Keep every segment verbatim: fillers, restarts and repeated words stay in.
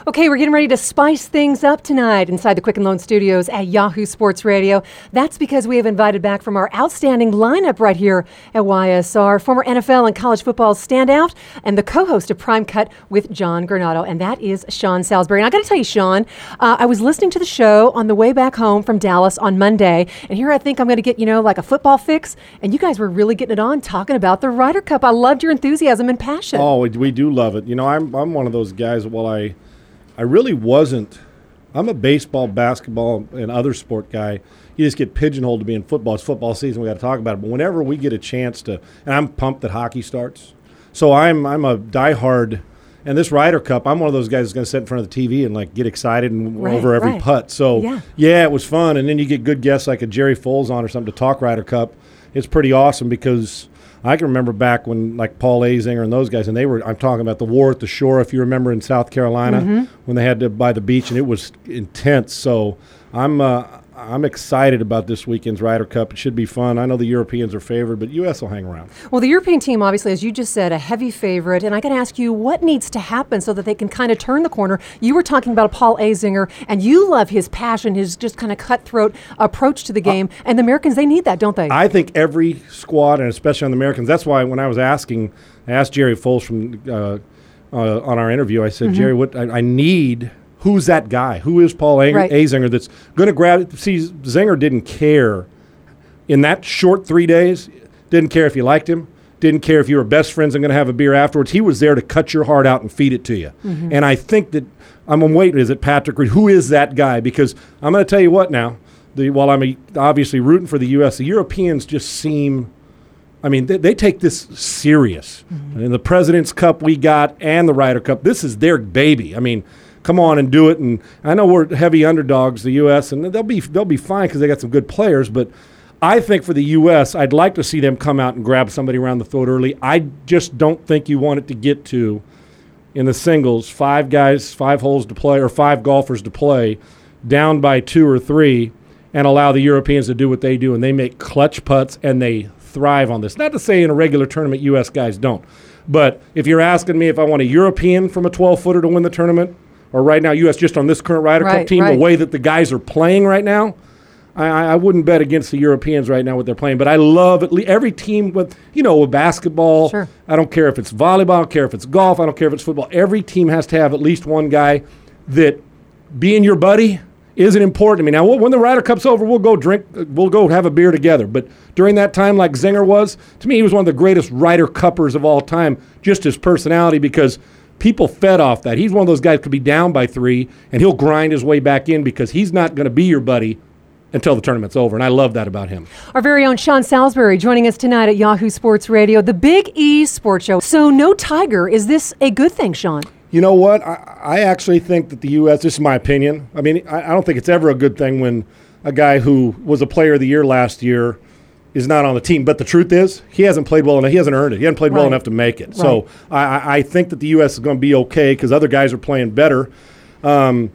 Okay, we're getting ready to spice things up tonight inside the Quicken Loan Studios at Yahoo Sports Radio. That's because we have invited back from our outstanding lineup right here at Y S R, former N F L and college football standout and the co-host of Prime Cut with John Granado, and that is Sean Salisbury. And I got to tell you, Sean, uh, I was listening to the show on the way back home from Dallas on Monday, and here I think I'm going to get, you know, like a football fix, and you guys were really getting it on talking about the Ryder Cup. I loved your enthusiasm and passion. Oh, we, we do love it. You know, I'm I'm one of those guys that while I I really wasn't. I'm a baseball, basketball, and other sport guy. You just get pigeonholed to being football. It's football season. We got to talk about it. But whenever we get a chance to, and I'm pumped that hockey starts. So I'm I'm a diehard. And this Ryder Cup, I'm one of those guys that's going to sit in front of the T V and like get excited and right, over every right. putt. So yeah. yeah, it was fun. And then you get good guests like a Jerry Foles on or something to talk Ryder Cup. It's pretty awesome because I can remember back when like Paul Azinger and those guys, and they were, I'm talking about the war at the shore, if you remember in South Carolina, mm-hmm. when they had to by the beach, and it was intense. So I'm uh, I'm excited about this weekend's Ryder Cup. It should be fun. I know the Europeans are favored, but U S will hang around. Well, the European team, obviously, as you just said, a heavy favorite. And I got to ask you, what needs to happen so that they can kind of turn the corner? You were talking about Paul Azinger, and you love his passion, his just kind of cutthroat approach to the game. Uh, and the Americans, they need that, don't they? I think every squad, and especially on the Americans, that's why when I was asking, I asked Jerry Foles from uh, uh, on our interview, I said, mm-hmm. Jerry, what I, I need – who's that guy? Who is Paul A- right. Azinger that's going to grab – see, Zinger didn't care in that short three days, didn't care if you liked him, didn't care if you were best friends and going to have a beer afterwards. He was there to cut your heart out and feed it to you. Mm-hmm. And I think that – I'm waiting. Is it Patrick Reed? Who is that guy? Because I'm going to tell you what now. The, while I'm obviously rooting for the U S, the Europeans just seem – I mean, they, they take this serious. Mm-hmm. And the President's Cup we got and the Ryder Cup, this is their baby. I mean – come on and do it. And I know we're heavy underdogs, the U S, and they'll be they'll be fine because they got some good players. But I think for the U S, I'd like to see them come out and grab somebody around the throat early. I just don't think you want it to get to, in the singles, five guys, five holes to play, or five golfers to play, down by two or three, and allow the Europeans to do what they do, and they make clutch putts, and they thrive on this. Not to say in a regular tournament U S guys don't. But if you're asking me if I want a European from a twelve-footer to win the tournament, or right now, U S just on this current Ryder right, Cup team, right. the way that the guys are playing right now, I, I wouldn't bet against the Europeans right now what they're playing. But I love at least every team with, you know, with basketball. Sure. I don't care if it's volleyball. I don't care if it's golf. I don't care if it's football. Every team has to have at least one guy that being your buddy isn't important to me. Now, when the Ryder Cup's over, we'll go drink, we'll go have a beer together. But during that time, like Zinger was, to me, he was one of the greatest Ryder Cuppers of all time, just his personality, because people fed off that. He's one of those guys who could be down by three, and he'll grind his way back in because he's not going to be your buddy until the tournament's over, and I love that about him. Our very own Sean Salisbury joining us tonight at Yahoo Sports Radio, the Big E Sports Show. So no Tiger. Is this a good thing, Sean? You know what? I, I actually think that the U S, this is my opinion, I mean, I, I don't think it's ever a good thing when a guy who was a player of the year last year is not on the team. But the truth is, he hasn't played well enough. He hasn't earned it. He hasn't played right. well enough to make it. Right. So I, I think that the U S is going to be okay because other guys are playing better. Um,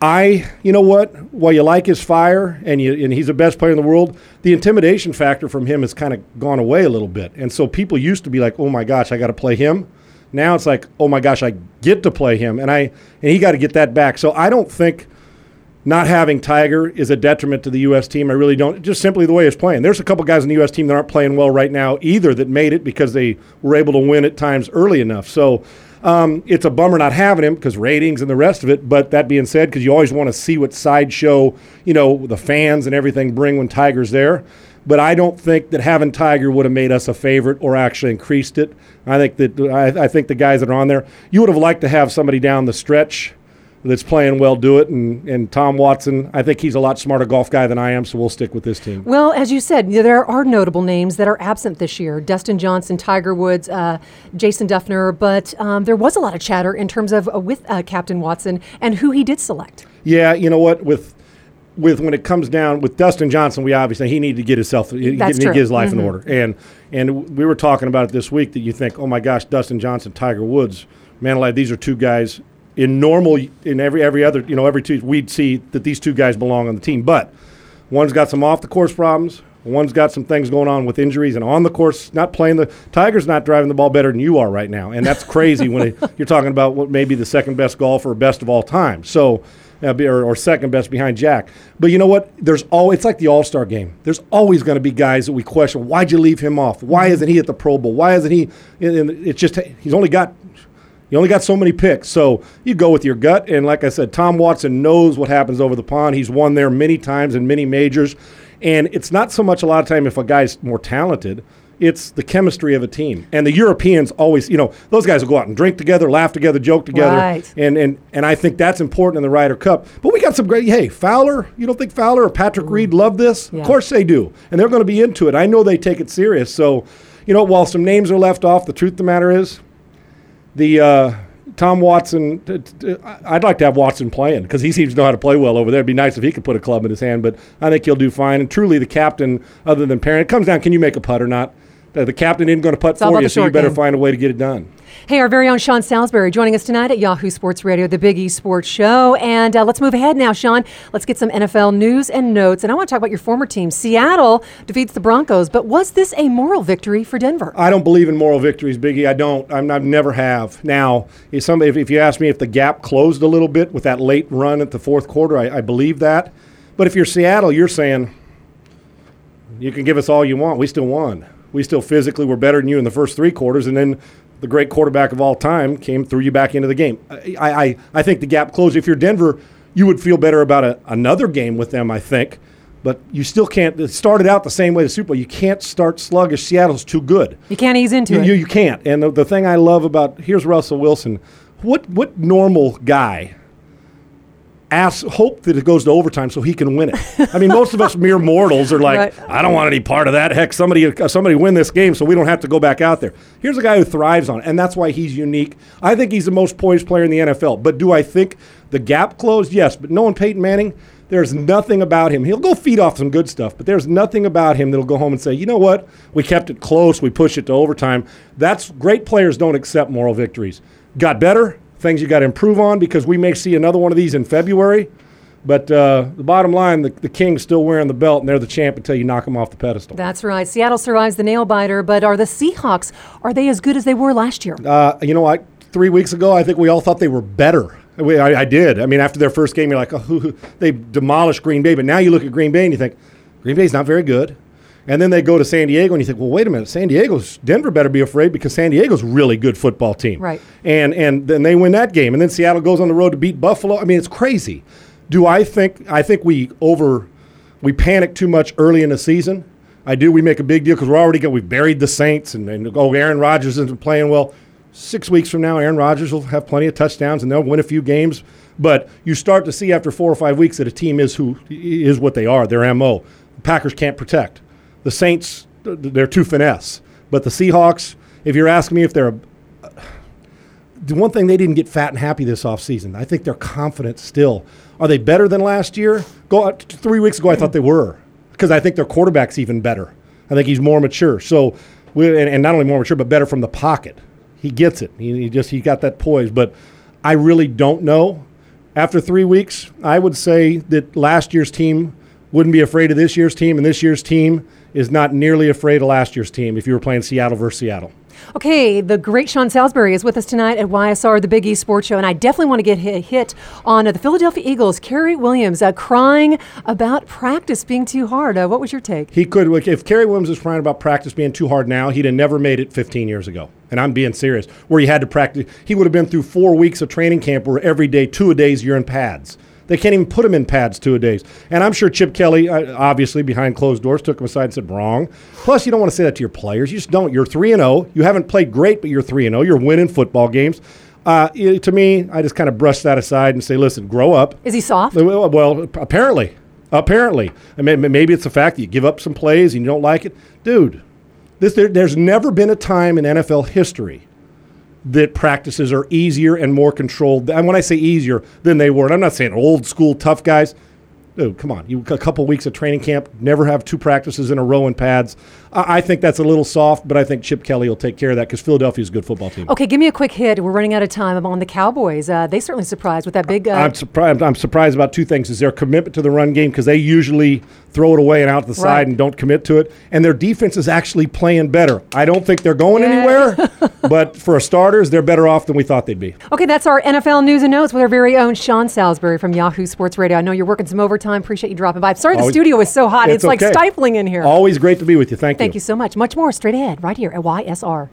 I, you know what? While you like his fire and you, and he's the best player in the world, the intimidation factor from him has kind of gone away a little bit. And so people used to be like, oh my gosh, I got to play him. Now it's like, oh my gosh, I get to play him. And I and he got to get that back. So I don't think not having Tiger is a detriment to the U S team. I really don't. Just simply the way it's playing. There's a couple guys in the U S team that aren't playing well right now either that made it because they were able to win at times early enough. So um, it's a bummer not having him because ratings and the rest of it. But that being said, because you always want to see what sideshow, you know, the fans and everything bring when Tiger's there. But I don't think that having Tiger would have made us a favorite or actually increased it. I think that I, I think the guys that are on there, you would have liked to have somebody down the stretch that's playing well do it. And, and Tom Watson, I think he's a lot smarter golf guy than I am, so we'll stick with this team. Well, as you said, there are notable names that are absent this year. Dustin Johnson, Tiger Woods, uh, Jason Duffner. But um, there was a lot of chatter in terms of uh, with uh, Captain Watson and who he did select. Yeah, you know what? With with when it comes down with Dustin Johnson, we obviously he needed to get himself he That's need to true. get his life mm-hmm. in order. And and we were talking about it this week that you think, oh my gosh, Dustin Johnson, Tiger Woods, man alive, these are two guys in normal in every every other you know every two we'd see that these two guys belong on the team. But one's got some off the course problems, One's got some things going on with injuries and on the course, not playing the – Tiger's not driving the ball better than you are right now, and that's crazy when it, you're talking about what may be the second-best golfer or best of all time. So uh, – or, or second best behind Jack. But you know what? There's always – it's like the All-Star game. There's always going to be guys that we question, why'd you leave him off? Why isn't he at the Pro Bowl? Why isn't he – it's just – he's only got – You only got so many picks, so you go with your gut. And like I said, Tom Watson knows what happens over the pond. He's won there many times in many majors. And it's not so much a lot of time if a guy's more talented. It's the chemistry of a team. And the Europeans always, you know, those guys will go out and drink together, laugh together, joke together. Right. And and and I think that's important in the Ryder Cup. But we got some great, hey, Fowler, you don't think Fowler or Patrick Reed love this? Yeah. Of course they do. And they're going to be into it. I know they take it serious. So, you know, while some names are left off, the truth of the matter is the uh, – Tom Watson, I'd like to have Watson playing because he seems to know how to play well over there. It'd be nice if he could put a club in his hand, but I think he'll do fine. And truly, the captain, other than Perrin, it comes down, can you make a putt or not? The captain isn't going to putt It's all for about you, the so you short better game. find a way to get it done. Hey, our very own Sean Salisbury joining us tonight at Yahoo Sports Radio, the Big E Sports Show. And uh, let's move ahead now, Sean. Let's get some N F L news and notes. And I want to talk about your former team. Seattle defeats the Broncos, but was this a moral victory for Denver? I don't believe in moral victories, Biggie. I don't. I'm, I never have. Now, if, somebody, if, if you ask me if the gap closed a little bit with that late run at the fourth quarter, I, I believe that. But if you're Seattle, you're saying, you can give us all you want. We still won. We still physically were better than you in the first three quarters, and then the great quarterback of all time came, threw you back into the game. I, I, I think the gap closed. If you're Denver, you would feel better about a, another game with them, I think. But you still can't. It started out the same way the Super Bowl. You can't start sluggish. Seattle's too good. You can't ease into you, it. You, you can't. And the, the thing I love about, here's Russell Wilson. What what normal guy asks, hope that it goes to overtime so he can win it? I mean, most of us mere mortals are like, Right. I don't want any part of that. Heck, somebody somebody win this game so we don't have to go back out there. Here's a guy who thrives on it, and that's why he's unique. I think he's the most poised player in the N F L. But do I think the gap closed? Yes. But knowing Peyton Manning, there's nothing about him. He'll go feed off some good stuff, but there's nothing about him that'll go home and say, you know what? We kept it close. We pushed it to overtime. That's great players don't accept moral victories. Got better? Things you got to improve on because we may see another one of these in February. But uh, the bottom line, the, the King's still wearing the belt, and they're the champ until you knock them off the pedestal. That's right. Seattle survives the nail biter, but are the Seahawks, are they as good as they were last year? Uh, you know what? Three weeks ago, I think we all thought they were better. We, I, I did. I mean, after their first game, you're like, oh, they demolished Green Bay. But now you look at Green Bay and you think, Green Bay's not very good. And then they go to San Diego and you think, well, wait a minute, San Diego's, Denver better be afraid because San Diego's a really good football team. Right. And and then they win that game. And then Seattle goes on the road to beat Buffalo. I mean, it's crazy. Do I think, I think we over, we panic too much early in the season. I do. We make a big deal because we're already, we've buried the Saints and, and oh, Aaron Rodgers isn't playing well. Six weeks from now, Aaron Rodgers will have plenty of touchdowns and they'll win a few games. But you start to see after four or five weeks that a team is who is what they are, their M O. The Packers can't protect. The Saints, they're too finesse. But the Seahawks, if you're asking me if they're a, the one thing, they didn't get fat and happy this offseason. I think they're confident still. Are they better than last year? Go three weeks ago, I thought they were because I think their quarterback's even better. I think he's more mature. So, we, and, and not only more mature, but better from the pocket. He gets it. He, he just he got that poise. But I really don't know. After three weeks, I would say that last year's team wouldn't be afraid of this year's team, and this year's team is not nearly afraid of last year's team if you were playing Seattle versus Seattle. Okay, the great Sean Salisbury is with us tonight at Y S R, the Big E Sports Show, and I definitely want to get a hit on uh, the Philadelphia Eagles. Kerry Williams uh, crying about practice being too hard. Uh, what was your take? He could, if Kerry Williams was crying about practice being too hard now, he'd have never made it fifteen years ago. And I'm being serious, where you had to practice. He would have been through four weeks of training camp where every day, two a days, you're in pads. They can't even put him in pads two a days. And I'm sure Chip Kelly, uh, obviously behind closed doors, took him aside and said, wrong. Plus, you don't want to say that to your players. You just don't. You're three and oh. You haven't played great, but you're three and oh. You're winning football games. Uh, it, to me, I just kind of brush that aside and say, listen, grow up. Is he soft? Well, well apparently. Apparently. I mean, maybe it's the fact that you give up some plays and you don't like it. Dude, this, there, there's never been a time in N F L history that practices are easier and more controlled. And when I say easier than they were, and I'm not saying old school tough guys. Dude, come on. You a couple weeks of training camp, never have two practices in a row in pads. I, I think that's a little soft, but I think Chip Kelly will take care of that because Philadelphia's a good football team. Okay, give me a quick hit. We're running out of time. I'm on the Cowboys. Uh, they certainly surprised with that big. Uh, I'm surprised. I'm surprised about two things: is their commitment to the run game because they usually throw it away and out the side Right. and don't commit to it. And their defense is actually playing better. I don't think they're going Yeah. anywhere, but for starters, they're better off than we thought they'd be. Okay, that's our N F L news and notes with our very own Sean Salisbury from Yahoo Sports Radio. I know you're working some overtime. Appreciate you dropping by. I'm sorry Always- the studio is so hot. It's, It's like okay. stifling in here. Always great to be with you. Thank you. Thank you so much. Much more straight ahead right here at Y S R.